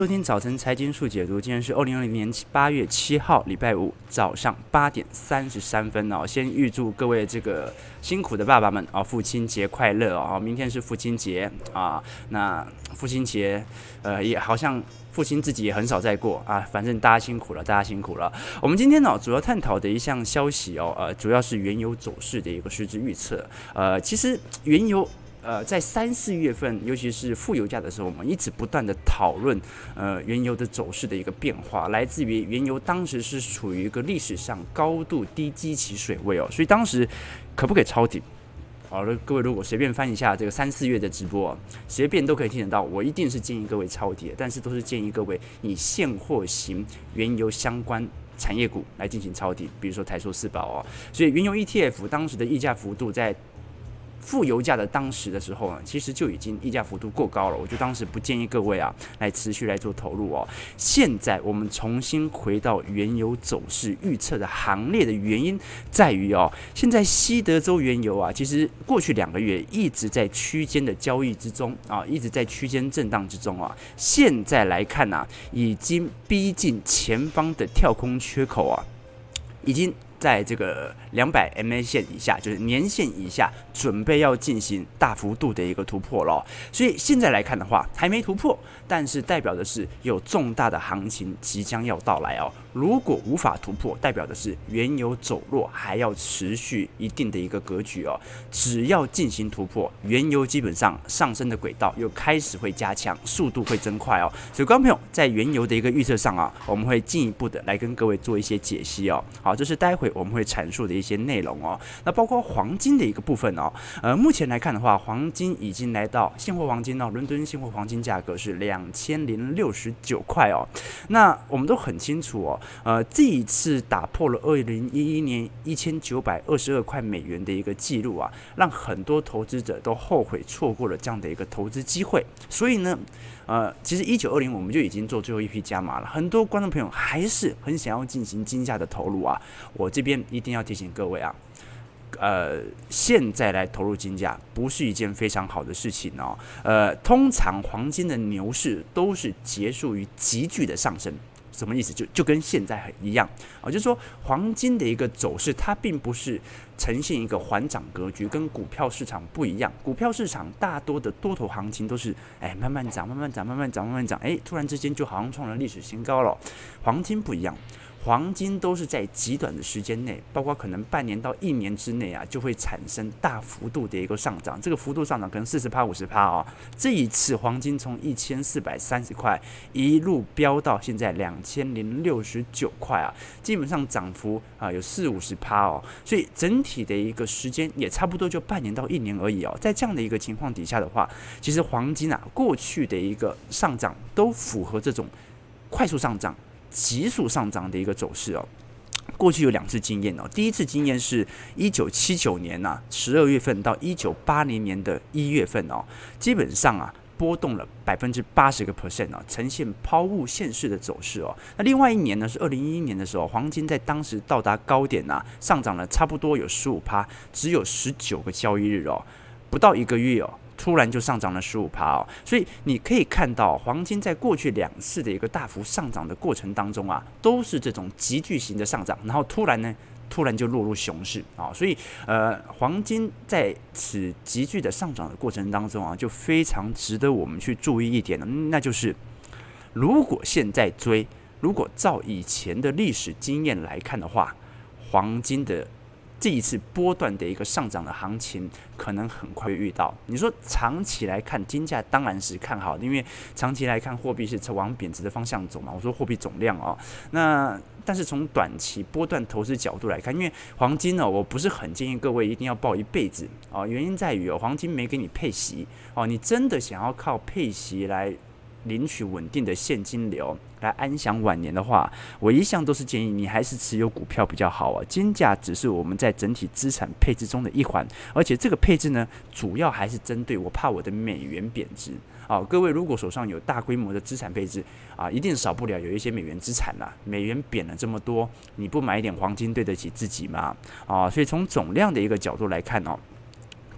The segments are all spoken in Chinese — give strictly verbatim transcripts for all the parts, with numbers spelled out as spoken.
收听早晨财经速解读，今天是二零二零年八月七号，礼拜五早上八点三十三分哦。先预祝各位这个辛苦的爸爸们啊，父亲节快乐哦！明天是父亲节啊，那父亲节呃也好像父亲自己也很少在过啊，反正大家辛苦了，大家辛苦了。我们今天呢、哦、主要探讨的一项消息哦，呃，主要是原油走势的一个实质预测。呃，其实原油。呃，在三四月份，尤其是负油价的时候，我们一直不断的讨论，呃，原油的走势的一个变化，来自于原油当时是处于一个历史上高度低基期水位哦，所以当时可不可以抄底？好了，各位如果随便翻一下这个三四月的直播、哦，随便都可以听得到。我一定是建议各位抄底的，但是都是建议各位以现货型原油相关产业股来进行抄底，比如说台塑四宝哦。所以原油 E T F 当时的溢价幅度在负油价的当时的时候呢，其实就已经溢价幅度过高了，我就当时不建议各位啊来持续来做投入哦。现在我们重新回到原油走势预测的行列的原因在于哦，现在西德州原油啊，其实过去两个月一直在区间的交易之中啊，一直在区间震荡之中啊。现在来看啊，已经逼近前方的跳空缺口啊，已经在这个两百 M A 线以下，就是年线以下，准备要进行大幅度的一个突破了。所以现在来看的话，还没突破，但是代表的是有重大的行情即将要到来哦。如果无法突破，代表的是原油走弱还要持续一定的一个格局哦。只要进行突破，原油基本上上升的轨道又开始会加强，速度会增快哦。所以，观众朋友在原油的一个预测上啊，我们会进一步的来跟各位做一些解析哦。好，这是待会我们会阐述的一些内容哦。那包括黄金的一个部分哦，呃，目前来看的话，黄金已经来到现货黄金哦，伦敦现货黄金价格是两千零六十九块哦。那我们都很清楚哦，呃，这一次打破了二零一一年一千九百二十二块美元的一个记录啊，让很多投资者都后悔错过了这样的一个投资机会。所以呢，呃，其实一九二零我们就已经做最后一批加码了，很多观众朋友还是很想要进行金价的投入啊。我这边一定要提醒各位啊，呃，现在来投入金价不是一件非常好的事情哦。呃，通常黄金的牛市都是结束于急剧的上升。什么意思？就就跟现在一样啊，就是说黄金的一个走势，它并不是呈现一个缓涨格局，跟股票市场不一样。股票市场大多的多头行情都是哎慢慢涨，慢慢涨，慢慢涨，慢慢涨，哎，突然之间就好像创了历史新高了。黄金不一样。黄金都是在极短的时间内，包括可能半年到一年之内啊，就会产生大幅度的一个上涨。这个幅度上涨可能四十趴、五十趴哦。这一次黄金从一千四百三十块一路飙到现在两千零六十九块啊，基本上涨幅啊有四五十趴哦。所以整体的一个时间也差不多就半年到一年而已哦。在这样的一个情况底下的话，其实黄金啊过去的一个上涨都符合这种快速上涨、急速上涨的一个走势哦。过去有两次经验哦，第一次经验是一九七九年呐十二月份到一九八零年的一月份哦，基本上啊波动了百分之八十个 percent 啊，呈现抛物线式的走势哦。那另外一年呢是二零一一年的时候，黄金在当时到达高点呐、啊，上涨了差不多有十五趴，只有十九个交易日哦，不到一个月哦。突然就上涨了 百分之十五 哦，所以你可以看到黄金在过去两次的一个大幅上涨的过程当中啊，都是这种急剧型的上涨，然后突然呢，突然就落入熊市啊，所以呃，黄金在此急剧的上涨的过程当中啊，就非常值得我们去注意一点了，那就是如果现在追，如果照以前的历史经验来看的话，黄金的这一次波段的一个上涨的行情，可能很快会遇到。你说长期来看，金价当然是看好的，因为长期来看，货币是往贬值的方向走嘛。我说货币总量哦，那但是从短期波段投资角度来看，因为黄金呢、哦，我不是很建议各位一定要抱一辈子哦，原因在于哦，黄金没给你配息哦，你真的想要靠配息来领取稳定的现金流来安享晚年的话，我一向都是建议你还是持有股票比较好啊。金价只是我们在整体资产配置中的一环，而且这个配置呢，主要还是针对我怕我的美元贬值啊。各位如果手上有大规模的资产配置啊，一定少不了有一些美元资产啦。美元贬了这么多，你不买一点黄金对得起自己吗？啊，所以从总量的一个角度来看哦。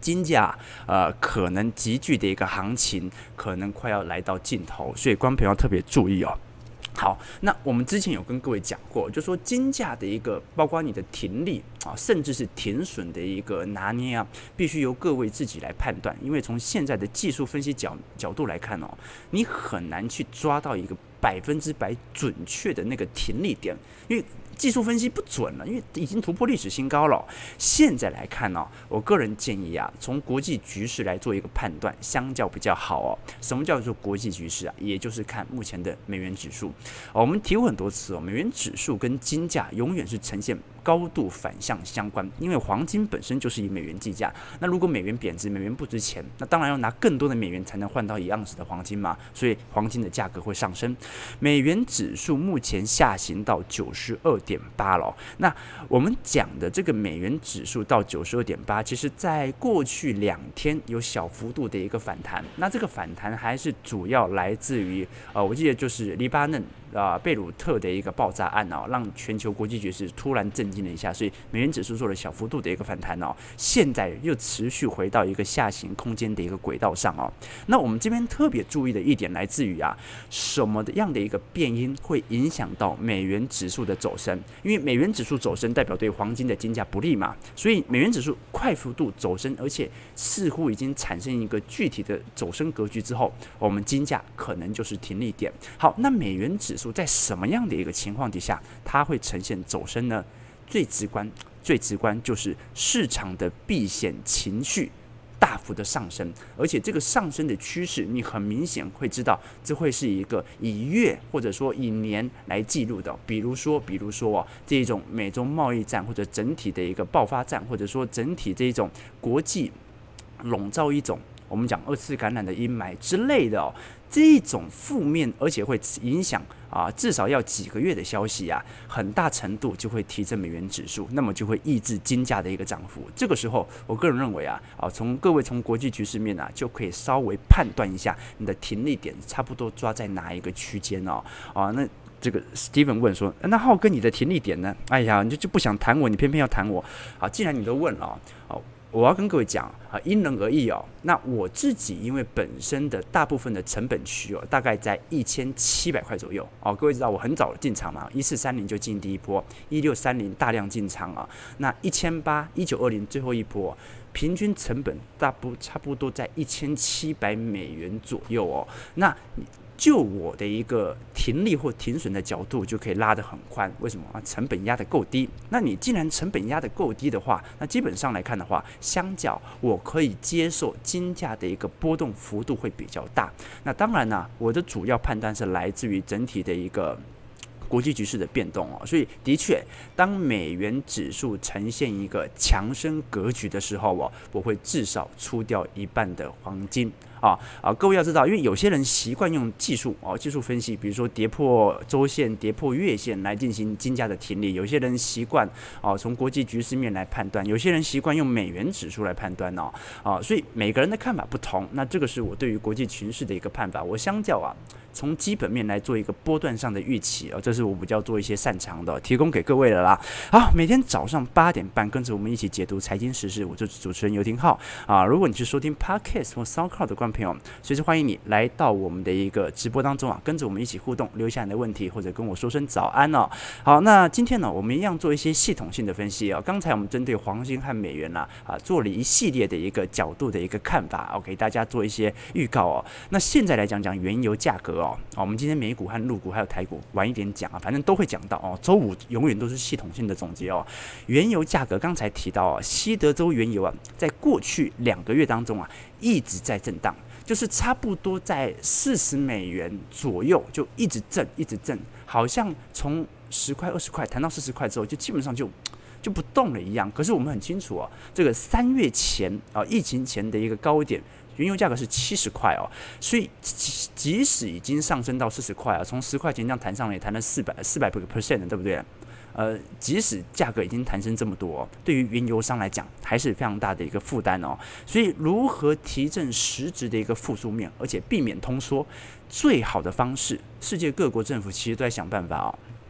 金价呃可能急剧的一个行情，可能快要来到尽头，所以观众朋友要特别注意哦。好，那我们之前有跟各位讲过，就说金价的一个，包括你的停利啊，甚至是停损的一个拿捏啊，必须由各位自己来判断。因为从现在的技术分析角角度来看哦，你很难去抓到一个百分之百准确的那个停利点，因为技术分析不准了，因为已经突破历史新高了。现在来看呢、哦，我个人建议啊，从国际局势来做一个判断，相较比较好哦。什么叫做国际局势啊？也就是看目前的美元指数。哦、我们提过很多次哦，美元指数跟金价永远是呈现高度反向相关，因为黄金本身就是以美元计价。那如果美元贬值，美元不值钱，那当然要拿更多的美元才能换到一盎司的黄金嘛，所以黄金的价格会上升。美元指数目前下行到九十二点八了。那我们讲的这个美元指数到九十二点八，其实在过去两天有小幅度的一个反弹。那这个反弹还是主要来自于呃，我记得就是黎巴嫩啊、呃、贝鲁特的一个爆炸案哦，让全球国际局势突然震惊了一下，所以美元指数做了小幅度的一个反弹哦，现在又持续回到一个下行空间的一个轨道上哦。那我们这边特别注意的一点来自于啊，什么样的一个变因会影响到美元指数的走升？因为美元指数走升代表对黄金的金价不利嘛，所以美元指数快幅度走升，而且似乎已经产生一个具体的走升格局之后，我们金价可能就是停利点。好，那美元指数在什么样的一个情况底下，它会呈现走升呢？最直观、最直观就是市场的避险情绪大幅的上升，而且这个上升的趋势，你很明显会知道，这会是一个以月或者说以年来记录的。比如说，比如说哦，这种美中贸易战或者整体的一个爆发战，或者说整体这种国际笼罩一种我们讲二次感染的阴霾之类的哦，这种负面而且会影响啊，至少要几个月的消息啊，很大程度就会提振美元指数，那么就会抑制金价的一个涨幅。这个时候，我个人认为啊，啊，从各位从国际局势面啊，就可以稍微判断一下你的停利点差不多抓在哪一个区间哦，啊，那。这个 Steven 问说：“那浩哥，你的停利点呢？哎呀，你就就不想谈我，你偏偏要谈我。好，既然你都问了哦，我要跟各位讲啊，因人而异哦。那我自己因为本身的大部分的成本区哦，大概在一千七百块左右哦。各位知道我很早进场嘛，一四三零就进第一波，一六三零大量进场啊。那一千八、一九二零最后一波，平均成本大不差不多在一千七百美元左右哦。那就我的一个停利或停损的角度，就可以拉得很宽。为什么啊？成本压得够低。那你既然成本压得够低的话，那基本上来看的话，相较我可以接受金价的一个波动幅度会比较大。那当然呢、啊，我的主要判断是来自于整体的一个国际局势的变动哦，所以的确，当美元指数呈现一个强升格局的时候哦，我会至少出掉一半的黄金。啊啊！各位要知道，因为有些人习惯用技术哦，技术分析，比如说跌破周线、跌破月线来进行金价的停利；有些人习惯哦从国际局势面来判断；有些人习惯用美元指数来判断哦啊，所以每个人的看法不同。那这个是我对于国际情势的一个判法。我相较啊，从基本面来做一个波段上的预期哦，这是我比较做一些擅长的，提供给各位了啦。好，每天早上八点半，跟着我们一起解读财经时事，我就是主持人尤廷浩啊。如果你是收听 Podcast 或 SoundCloud 的观众朋友，随时欢迎你来到我们的一个直播当中啊，跟着我们一起互动，留下你的问题或者跟我说声早安哦。好，那今天呢，我们一样做一些系统性的分析哦。刚才我们针对黄金和美元啊啊做了一系列的一个角度的一个看法，哦，给大家做一些预告哦。那现在来讲讲原油价格哦，我们今天美股和陆股还有台股晚一点讲啊，反正都会讲到哦。周五永远都是系统性的总结哦。原油价格刚才提到啊，西德州原油啊，在过去两个月当中啊，一直在震荡。就是差不多在四十美元左右，就一直震，一直震，好像从十块、二十块谈到四十块之后，就基本上就就不动了一样。可是我们很清楚哦，这个三月前啊，疫情前的一个高点，原油价格是七十块哦，所以即使已经上升到四十块啊，从十块钱这样谈上来，也谈了四百四百个 percent， 对不对？呃，即使价格已经弹升这么多，哦，对于原油商来讲还是非常大的一个负担哦。所以，如何提振实质的一个复苏面，而且避免通缩，最好的方式，世界各国政府其实都在想办法哦。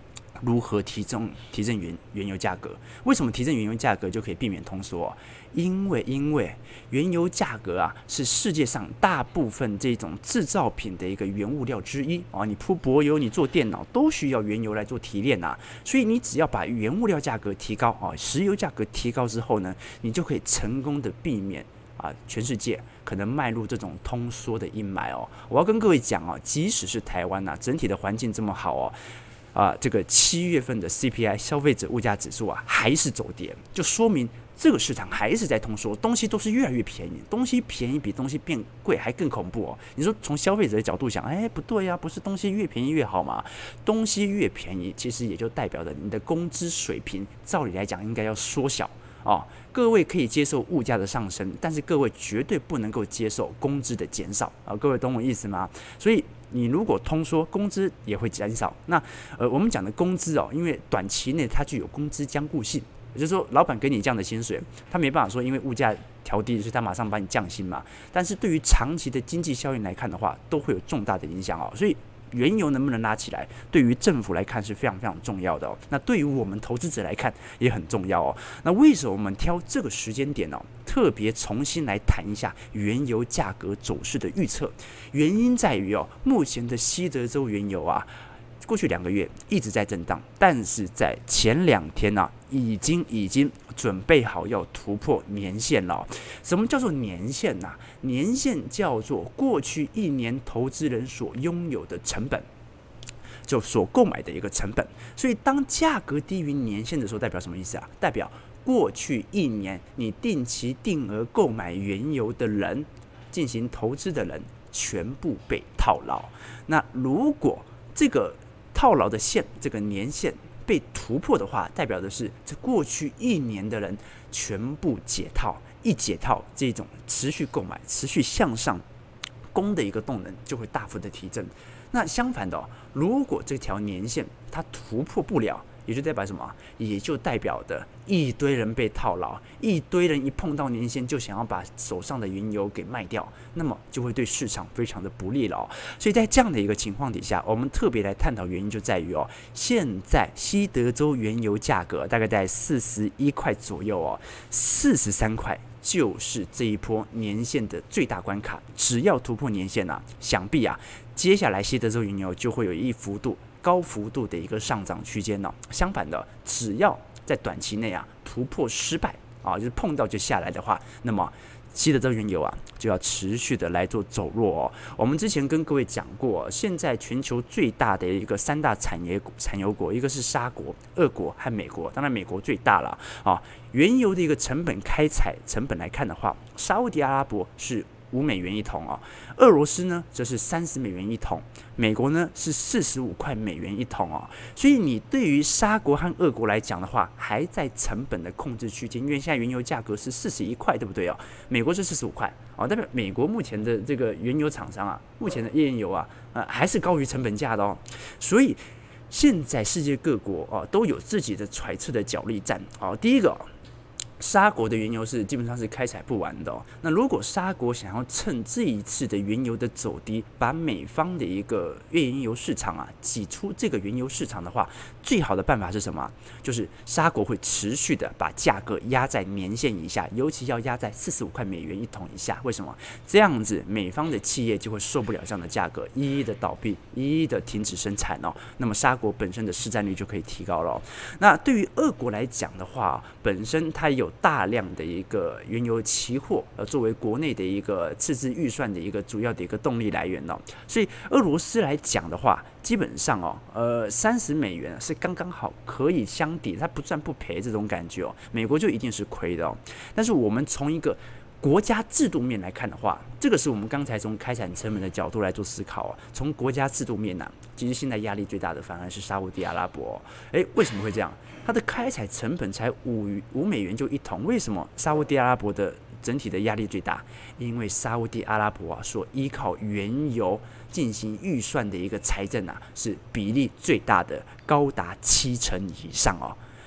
如何提振提振原原油价格？为什么提振原油价格就可以避免通缩啊？因为因为原油价格啊是世界上大部分这种制造品的一个原物料之一啊。你铺柏油，你做电脑都需要原油来做提炼啊。所以你只要把原物料价格提高啊，石油价格提高之后呢，你就可以成功的避免啊全世界可能迈入这种通缩的阴霾哦。我要跟各位讲哦，即使是台湾啊，整体的环境这么好哦。啊，这个七月份的 C P I 消费者物价指数啊，还是走跌，就说明这个市场还是在通缩，东西都是越来越便宜，东西便宜比东西变贵还更恐怖哦。你说从消费者的角度想，哎，不对呀、啊，不是东西越便宜越好吗？东西越便宜，其实也就代表着你的工资水平，照理来讲应该要缩小。哦，各位可以接受物价的上升，但是各位绝对不能够接受工资的减少啊！各位懂我意思吗？所以你如果通缩，工资也会减少。那呃，我们讲的工资哦，因为短期内它具有工资僵固性，也就是说，老板给你这样的薪水，他没办法说因为物价调低，所以他马上把你降薪嘛。但是对于长期的经济效应来看的话，都会有重大的影响哦。所以原油能不能拉起来，对于政府来看是非常非常重要的哦。那对于我们投资者来看也很重要哦。那为什么我们挑这个时间点哦，特别重新来谈一下原油价格走势的预测？原因在于哦，目前的西德州原油啊，过去两个月一直在震荡，但是在前两天啊，已经已经准备好要突破年线了。什么叫做年线呢、啊？年线叫做过去一年投资人所拥有的成本，就所购买的一个成本。所以当价格低于年线的时候，代表什么意思啊？代表过去一年你定期定额购买原油的人，进行投资的人，全部被套牢。那如果这个套牢的线，这个年线被突破的话，代表的是这过去一年的人全部解套，一解套，这种持续购买、持续向上攻的一个动能就会大幅的提振。那相反的、哦，如果这条年线它突破不了，也就代表什么？也就代表的一堆人被套牢，一堆人一碰到年线就想要把手上的原油给卖掉，那么就会对市场非常的不利了、哦。所以在这样的一个情况底下，我们特别来探讨原因，就在于哦，现在西德州原油价格大概在四十一块左右哦，四十三块。就是这一波年线的最大关卡，只要突破年线啊，想必啊，接下来西德州原油就会有一幅度高幅度的一个上涨区间呢。相反的，只要在短期内啊突破失败啊，就是碰到就下来的话，那么西德州原油啊就要持续的来做走弱哦。我们之前跟各位讲过，现在全球最大的一个三大产业产油国，一个是沙国、俄国和美国，当然美国最大了啊。原油的一个成本开采成本来看的话，沙烏地阿拉伯是五美元一桶哦，俄罗斯呢则是三十美元一桶，美国呢是四十五块美元一桶哦。所以你对于沙国和俄国来讲的话，还在成本的控制区间，因为现在原油价格是四十一块，对不对哦？美国是四十五块哦，代表美国目前的这个原油厂商啊，目前的页岩油啊，呃还是高于成本价的哦。所以现在世界各国哦都有自己的揣测的角力战哦。第一个、哦。沙国的原油是基本上是开采不完的、哦。那如果沙国想要趁这一次的原油的走低，把美方的一个页岩油市场啊挤出这个原油市场的话，最好的办法是什么？就是沙国会持续的把价格压在年线以下，尤其要压在四十五块美元一桶以下。为什么？这样子美方的企业就会受不了这样的价格，一一的倒闭，一一的停止生产哦。那么沙国本身的市占率就可以提高了、哦。那对于俄国来讲的话，本身它有大量的一个原油期货，呃，作为国内的一个赤字预算的一个主要的一个动力来源哦，所以俄罗斯来讲的话，基本上哦，呃，三十美元是刚刚好可以相抵，它不赚不赔这种感觉哦。美国就一定是亏的哦。但是我们从一个国家制度面来看的话，这个是我们刚才从开采成本的角度来做思考哦。从国家制度面呢、啊，其实现在压力最大的反而是沙烏地阿拉伯、哦。哎，为什么会这样？它的开采成本才五五美元就一桶，为什么沙烏地阿拉伯的整体的压力最大？因为沙烏地阿拉伯啊，所依靠原油进行预算的一个财政啊，是比例最大的，高达七成以上哦。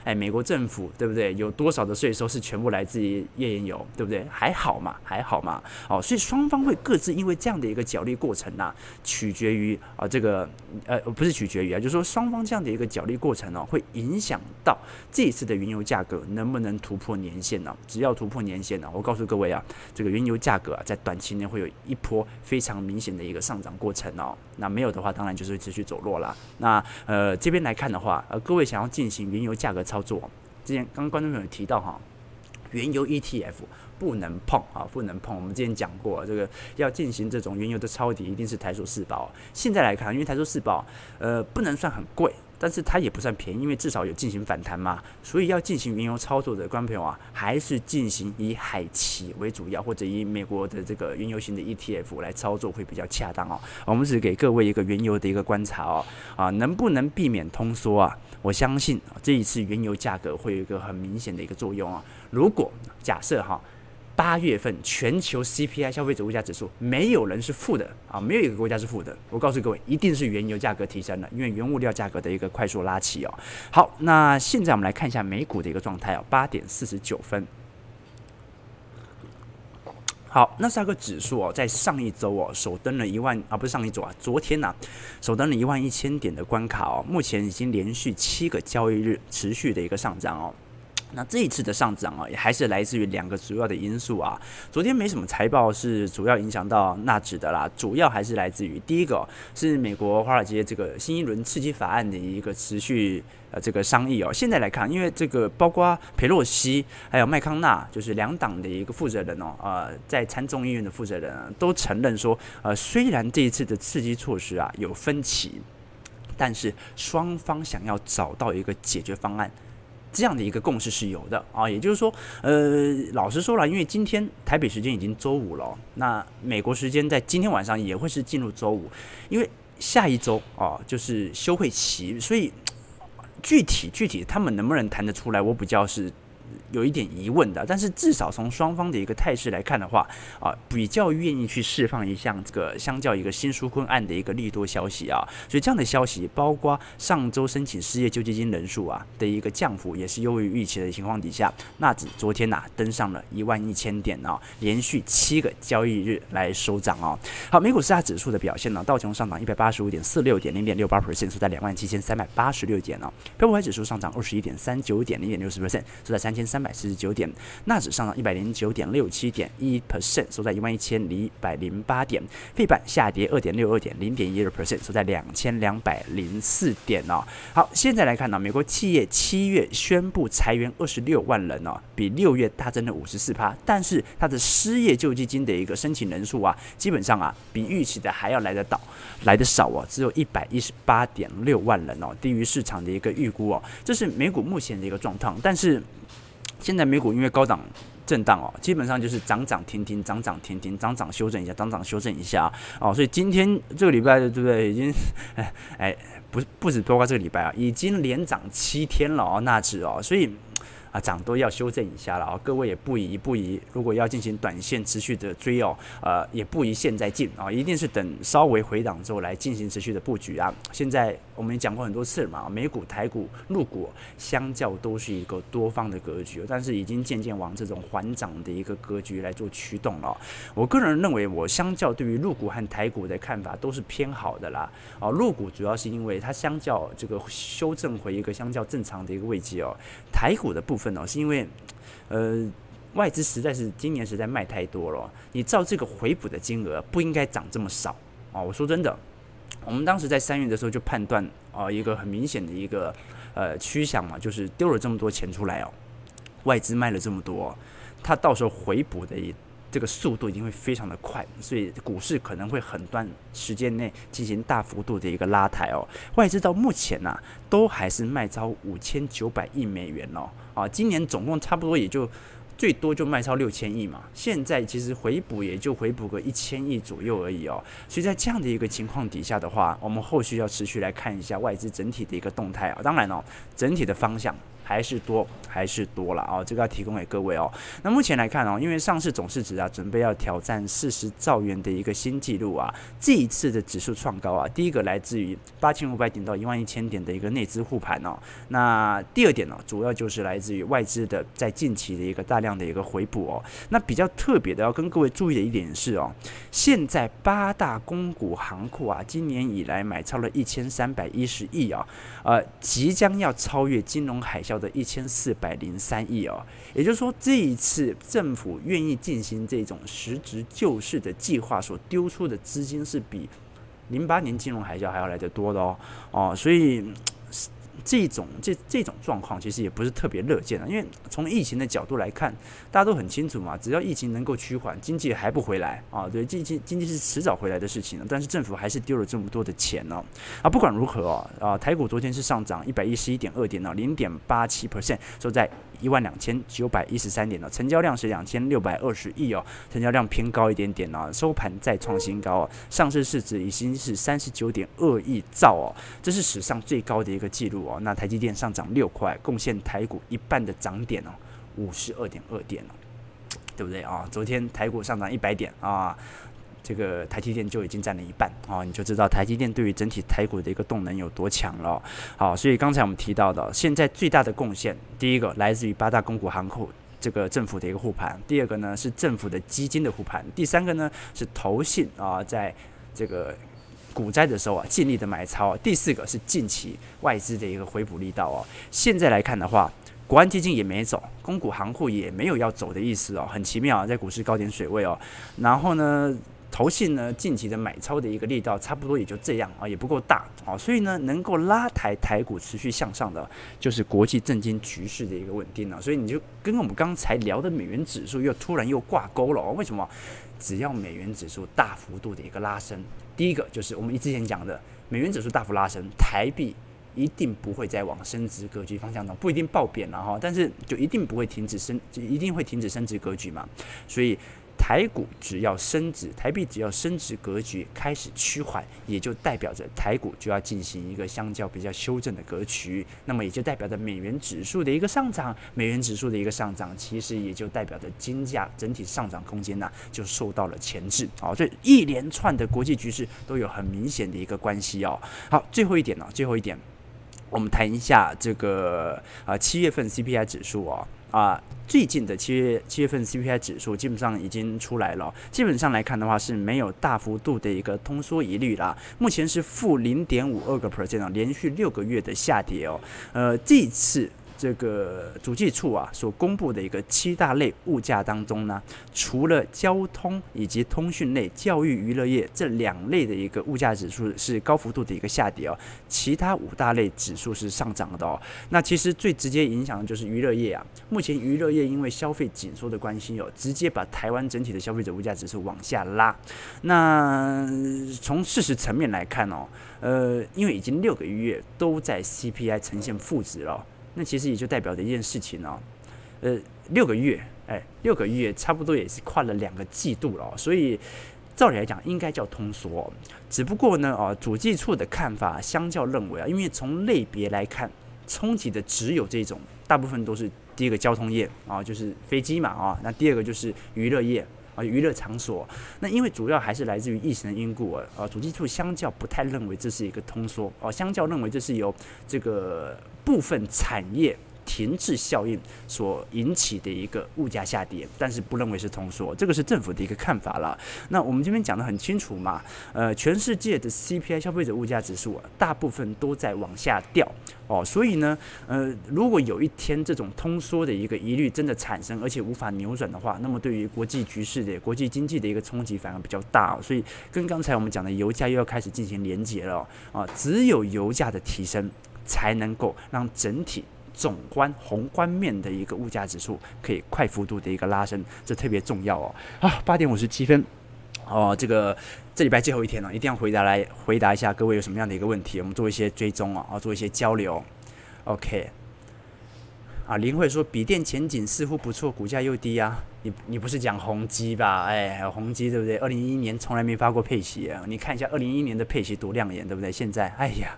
哎，美国政府对不对？有多少的税收是全部来自于页岩油，对不对？还好嘛，还好嘛。哦，所以双方会各自因为这样的一个角力过程啊，取决于啊这个呃不是取决于啊，就是说双方这样的一个角力过程哦，会影响到这一次的原油价格能不能突破年线呢、啊？只要突破年线呢、啊，我告诉各位啊，这个原油价格啊，在短期内会有一波非常明显的一个上涨过程哦。那没有的话，当然就是会持续走弱啦。那呃这边来看的话，呃各位想要进行原油价格操作，之前刚刚观众朋友提到哈，原油 E T F 不能碰啊，不能碰。我们之前讲过，这个要进行这种原油的抄底，一定是台塑四宝。现在来看，因为台塑四宝呃不能算很贵。但是它也不算便宜，因为至少有进行反弹嘛，所以要进行原油操作的观众朋友啊，还是进行以海期为主要，或者以美国的这个原油型的 E T F 来操作会比较恰当哦。我们只给各位一个原油的一个观察哦，啊，能不能避免通缩啊？我相信这一次原油价格会有一个很明显的一个作用啊。如果假设哈。八月份全球 C P I 消费者物价指数没有人是负的啊，没有一个国家是负的。我告诉各位，一定是原油价格提升了，因为原物料价格的一个快速拉起哦。好，那现在我们来看一下美股的一个状态哦，八点四十九分。好，纳斯达克指数哦，在上一周哦，首登了一万啊，不是上一周啊，昨天呐、啊，首登了一万一千点的关卡哦，目前已经连续七个交易日持续的一个上涨哦。那这一次的上涨啊，也还是来自于两个主要的因素啊。昨天没什么财报是主要影响到纳指的啦，主要还是来自于第一个、哦、是美国华尔街这个新一轮刺激法案的一个持续呃这个商议哦。现在来看，因为这个包括裴洛西还有麦康纳，就是两党的一个负责人哦，呃，在参众议院的负责人、啊、都承认说，呃，虽然这一次的刺激措施啊有分歧，但是双方想要找到一个解决方案。这样的一个共识是有的啊，也就是说，呃，老实说了，因为今天台北时间已经周五了、哦，那美国时间在今天晚上也会是进入周五，因为下一周啊就是休会期，所以具体具体他们能不能谈得出来，我比较是有一点疑问的，但是至少从双方的一个态势来看的话，啊，比较愿意去释放一项这个相较一个新纾困案的一个利多消息啊，所以这样的消息，包括上周申请失业救济金人数啊的一个降幅，也是优于预期的情况底下，纳指昨天呐、啊、登上了一万一千点啊，连续七个交易日来收涨哦。好，美股四大指数的表现呢，道琼上涨一百八十五点四六点，零点六八 percent， 收在两万七千三百八十六点哦。标普五百指数上涨二十一点三九点，零点六十 percent， 收在三千三百四十九点。纳指上涨一百零九点六七点一 percent， 收在一万一千一百零八点。费半下跌二点六二点，零点一二 percent， 收在两千两百零四点哦。好，现在来看呢，美国企业七月宣布裁员二十六万人哦，比六月大增了五十四趴，但是它的失业救济金的一个申请人数啊，基本上啊比预期的还要来得少，来得少哦，只有一百一十八点六万人哦，低于市场的一个预估哦。这是美股目前的一个状况，但是现在美股因为高档震荡哦，基本上就是涨涨停停，涨涨停停，涨涨修正一下，涨涨修正一下哦，所以今天这个礼拜对不对？已经哎哎，不不止包括这个礼拜啊，已经连涨七天了哦，纳指哦，所以。啊，涨都要修正一下了啊、哦，各位也不宜不宜，如果要进行短线持续的追哦，呃，也不宜现在进啊、哦，一定是等稍微回档之后来进行持续的布局啊。现在我们也讲过很多次了嘛，美股、台股、陆股相较都是一个多方的格局，但是已经渐渐往这种缓涨的一个格局来做驱动了、哦。我个人认为，我相较对于陆股和台股的看法都是偏好的啦。哦，陆股主要是因为它相较这个修正回一个相较正常的一个位阶哦，台股的部分。是因为，呃，外资实在是今年实在卖太多了，你照这个回补的金额不应该涨这么少啊、哦！我说真的，我们当时在三月的时候就判断啊、呃，一个很明显的一个呃趋向嘛，就是丢了这么多钱出来哦，外资卖了这么多，它到时候回补的这个速度一定会非常的快，所以股市可能会很短时间内进行大幅度的一个拉抬哦。外资到目前呐、啊，都还是卖超五千九百亿美元哦，啊，今年总共差不多也就最多就卖超六千亿嘛，现在其实回补也就回补个一千亿左右而已哦。所以在这样的一个情况底下的话，我们后续要持续来看一下外资整体的一个动态啊。当然哦，整体的方向还是多，还是多了哦，这个要提供给各位哦。那目前来看哦，因为上市总市值啊，准备要挑战四十兆元的一个新纪录啊，这一次的指数创高啊，第一个来自于八千五百点到一万一千点的一个内资护盘哦，那第二点呢、哦，主要就是来自于外资的在近期的一个大量的一个回补哦。那比较特别的要跟各位注意的一点是哦，现在八大公股行库啊，今年以来买超了一千三百一十亿啊，呃，即将要超越金融海啸的一千四百零三亿哦。也就是说，这一次政府愿意进行这种实质救市的计划所丢出的资金是比零八年金融海啸还要来得多的哦哦，所以。这种这这种状况其实也不是特别乐见的，因为从疫情的角度来看，大家都很清楚嘛，只要疫情能够趋缓，经济还不回来啊，对，经济经济是迟早回来的事情，但是政府还是丢了这么多的钱哦，啊，不管如何哦，啊，台股昨天是上涨一百一十一点二点哦，零点八七 percent， 收在一万两千九百一十三点哦，成交量是两千六百二十亿哦，成交量偏高一点点哦，收盘再创新高哦，上市市值已经是三十九点二亿兆哦，这是史上最高的一个记录哦。那台积电上涨六块，贡献台股一半的涨点哦，五十二点二点哦，对不对啊？昨天台股上涨一百点啊。这个台积电就已经占了一半啊，你就知道台积电对于整体台股的一个动能有多强了。好，所以刚才我们提到的，现在最大的贡献，第一个来自于八大公股行库这个政府的一个护盘，第二个呢是政府的基金的护盘，第三个呢是投信啊在这个股灾的时候啊尽力的买超，第四个是近期外资的一个回补力道哦。现在来看的话，国安基金也没走，公股行库也没有要走的意思哦，很奇妙啊，在股市高点水位哦。然后呢？投信呢近期的买超的一个力道差不多也就这样啊，也不够大啊，所以呢能够拉抬台股持续向上的，就是国际政经局势的一个稳定了。所以你就跟我们刚才聊的美元指数又突然又挂钩了哦。为什么？只要美元指数大幅度的一个拉升，第一个就是我们之前讲的，美元指数大幅拉升，台币一定不会再往升值格局方向走，不一定爆贬了哈，但是就一定不会停止升，就一定会停止升值格局嘛，所以。台股只要升值，台币只要升值格局开始趋缓，也就代表着台股就要进行一个相较比较修正的格局，那么也就代表着美元指数的一个上涨，美元指数的一个上涨，其实也就代表着金价整体上涨空间呐、啊、就受到了钳制啊、哦，所以一连串的国际局势都有很明显的一个关系哦。好，最后一点呢、哦，最后一点，我们谈一下这个啊七月份 C P I 指数哦。啊，最近的七月七月份 C P I 指数基本上已经出来了，基本上来看的话是没有大幅度的一个通缩疑虑啦，目前是负零点五二个 percent 啊，连续六个月的下跌哦，呃，这一次。这个主计处啊所公布的一个七大类物价当中呢，除了交通以及通讯类、教育娱乐业这两类的一个物价指数是高幅度的一个下跌哦，其他五大类指数是上涨的哦。那其实最直接影响的就是娱乐业啊，目前娱乐业因为消费紧缩的关系哦，直接把台湾整体的消费者物价指数往下拉。那从事实层面来看哦，呃，因为已经六个月都在 C P I 呈现负值了。那其实也就代表着一件事情哦，呃，六个月，哎，六个月差不多也是跨了两个季度了、哦，所以照理来讲应该叫通缩、哦，只不过呢，哦，主计处的看法相较认为啊，因为从类别来看，冲击的只有这种，大部分都是第一个交通业啊，就是飞机嘛啊，那第二个就是娱乐业。啊，娱乐场所，那因为主要还是来自于疫情的因故啊，啊，主计处相较不太认为这是一个通缩，哦、啊，相较认为这是由这个部分产业停滞效应所引起的一个物价下跌，但是不认为是通缩，这个是政府的一个看法啦。那我们这边讲得很清楚嘛，呃，全世界的 C P I 消费者物价指数啊，大部分都在往下掉哦，所以呢，呃，如果有一天这种通缩的一个疑虑真的产生，而且无法扭转的话，那么对于国际局势的、国际经济的一个冲击反而比较大、哦，所以跟刚才我们讲的油价又要开始进行连结了、哦、啊，只有油价的提升才能够让整体。总观宏观面的一个物价指数可以快幅度的一个拉升，这特别重要哦。啊，八点五十七分，哦，这个这礼拜最后一天了、哦，一定要回答来回答一下各位有什么样的一个问题，我们做一些追踪啊、哦，做一些交流。OK， 啊，林慧说笔电前景似乎不错，股价又低啊。你你不是讲宏基吧？哎，宏基对不对？二零一一年从来没发过配息啊，你看一下二零一一年的配息多亮眼，对不对？现在，哎呀。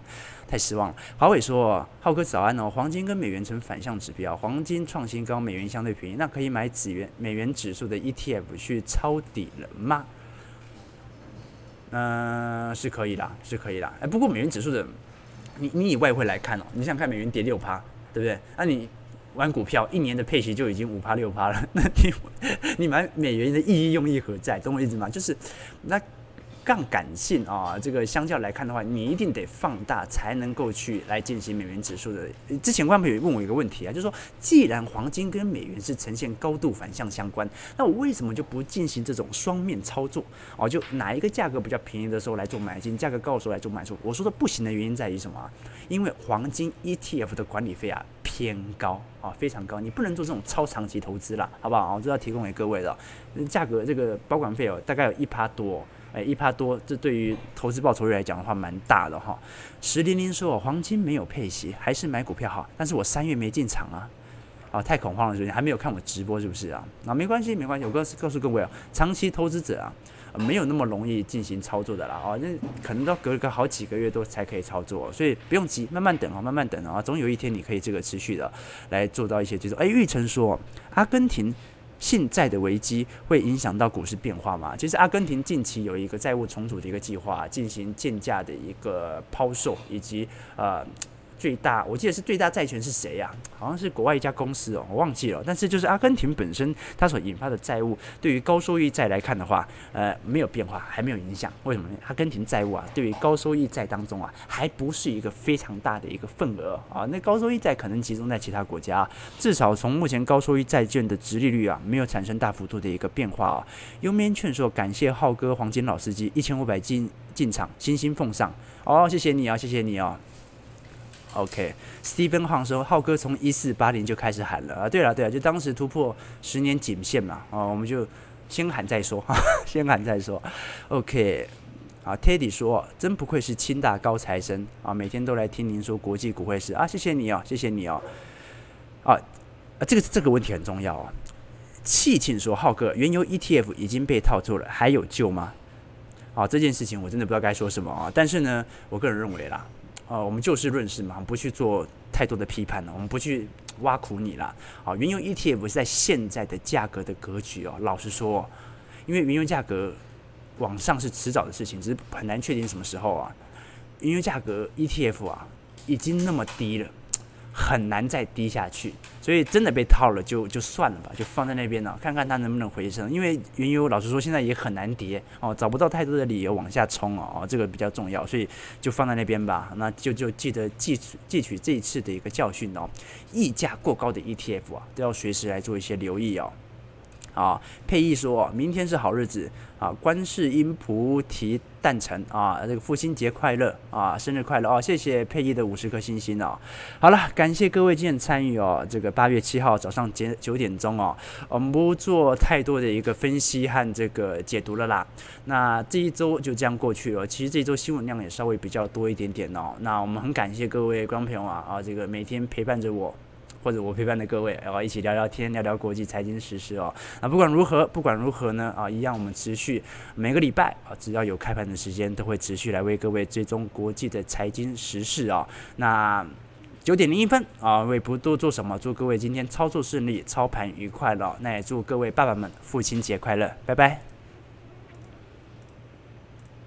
太失望了。华伟说：“浩哥早安哦，黄金跟美元成反向指标，黄金创新高，美元相对便宜，那可以买指元美元指数的 E T F 去抄底了吗？”嗯、呃，是可以啦，是可以啦。哎，不过美元指数的，你你以外汇来看哦，你想看美元跌六趴，对不对？那、啊、你玩股票一年的配息就已经五趴六趴了，那你你买美元的意义用意何在？懂我意思吗？就是那。杠杆性啊，这个相较来看的话，你一定得放大才能够去来进行美元指数的。之前观众朋友问我一个问题啊，就是说，既然黄金跟美元是呈现高度反向相关，那我为什么就不进行这种双面操作？哦，就哪一个价格比较便宜的时候来做买进，价格高的时候来做卖出？我说的不行的原因在于什么、啊？因为黄金 E T F 的管理费啊偏高啊，非常高，你不能做这种超长期投资啦，好不好？我这要提供给各位的，价格这个保管费哦，大概有一趴多、哦。哎，一趴多，这对于投资报酬率来讲的话，蛮大的哈。石玲玲说，黄金没有配息，还是买股票好。但是我三月没进场啊，啊，太恐慌了，是不是？还没有看我直播，是不是啊？啊，没关系，没关系，我告诉告诉各位啊，长期投资者啊，呃、没有那么容易进行操作的啦，啊，那可能都隔个好几个月都才可以操作，所以不用急，慢慢等啊，慢慢等啊，总有一天你可以这个持续的来做到一些这种。哎，玉成说，阿根廷信债的危机会影响到股市变化吗？其实阿根廷近期有一个债务重组的一个计划，进行建价的一个抛售，以及呃最大，我记得是最大债权是谁呀、啊？好像是国外一家公司哦，我忘记了。但是就是阿根廷本身它所引发的债务，对于高收益债来看的话，呃，没有变化，还没有影响。为什么呢？阿根廷债务啊，对于高收益债当中啊，还不是一个非常大的一个份额啊。那高收益债可能集中在其他国家、啊，至少从目前高收益债券的殖利率啊，没有产生大幅度的一个变化啊。优面劝说，感谢浩哥黄金老司机一千五百进进场，星星奉上哦，谢谢你啊，谢谢你哦。OK，Steven、okay. 说，浩哥从一四八零就开始喊了啊！对了对了，就当时突破十年颈线嘛，哦，我们就先喊再说，先喊再说。OK， 啊 ，Teddy 说，真不愧是清大高材生啊，每天都来听您说国际股汇市啊，谢谢你哦，谢谢你哦。啊啊，这个这个问题很重要哦。气庆说，浩哥，原油 E T F 已经被套住了，还有救吗？啊，这件事情我真的不知道该说什么啊，但是呢，我个人认为啦。呃，我们就事论事嘛，不去做太多的批判了，我们不去挖苦你啦。好，原油 E T F 是在现在的价格的格局哦，老实说、哦，因为原油价格往上是迟早的事情，只是很难确定什么时候啊。原油价格 E T F 啊，已经那么低了，很难再低下去，所以真的被套了就就算了吧，就放在那边了、啊，看看它能不能回升。因为原油老实说现在也很难跌哦，找不到太多的理由往下冲哦，这个比较重要，所以就放在那边吧。那就就记得记汲取这一次的一个教训哦，溢价过高的 E T F 啊，都要随时来做一些留意哦。啊，佩义说，明天是好日子啊！观世音菩提诞辰啊，这个父亲节快乐啊，生日快乐哦！谢谢佩义的五十颗星星哦。好了，感谢各位今天参与哦。这个八月七号早上九点钟哦，我们不做太多的一个分析和这个解读了啦。那这一周就这样过去了。其实这一周新闻量也稍微比较多一点点哦。那我们很感谢各位观众朋友啊啊，这个每天陪伴着我。或者我陪伴的各位，然后一起聊聊天，聊聊国际财经时事哦。那不管如何，不管如何呢，啊，一样我们持续每个礼拜啊，只要有开盘的时间，都会持续来为各位追踪国际的财经时事哦。那九点零一分啊，我也不多做什么，祝各位今天操作顺利，操盘愉快了。那也祝各位爸爸们父亲节快乐，拜拜。